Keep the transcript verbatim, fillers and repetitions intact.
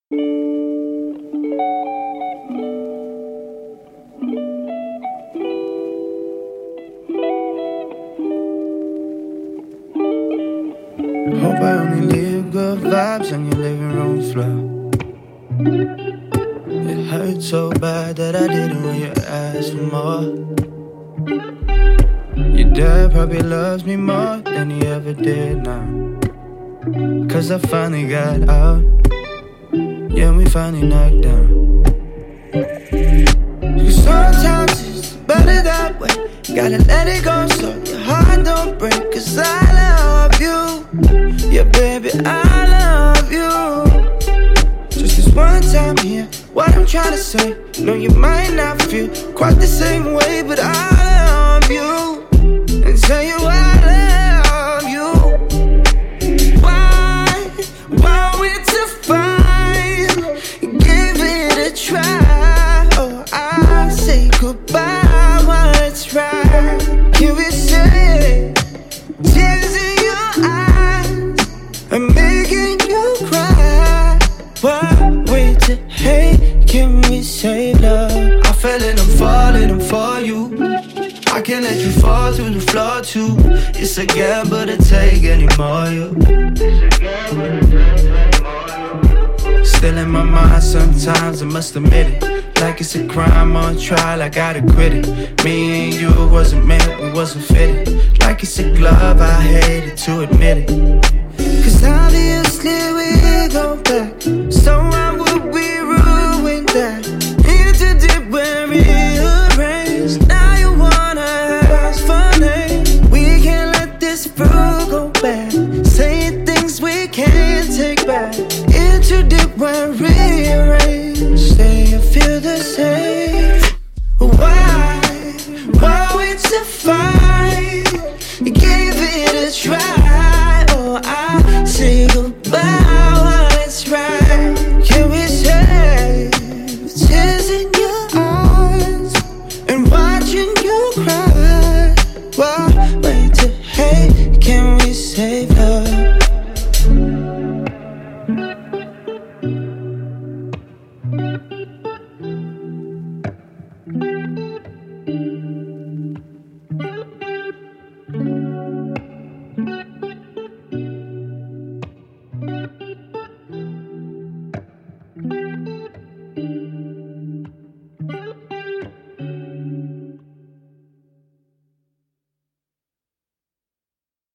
Hope I only leave good vibes on your living room floor. It hurt so bad that I didn't when you asked for more. Your dad probably loves me more than he ever did now. Cause I finally got out. Yeah, we finally knocked down. Cause sometimes it's better that way. Gotta let it go so your heart don't break. Cause I love you. Yeah, baby, I love you. Just this one time here, what I'm trying to say. No, you might not feel quite the same way, but I love you. And tell you I love you. Why, why we to fight? Give it a try. Oh, I say goodbye while it's right. Can we say tears in your eyes I'm making you cry? Why wait to hate? Can we say love? I fell and I'm falling, I'm for you. I can't let you fall through the floor too. It's a gamble to take anymore, you. Still in my mind sometimes, I must admit it. Like it's a crime on trial, I gotta quit it. Me and you wasn't meant, we wasn't fitted. Like it's a glove, I hated to admit it. Cause obviously we go back.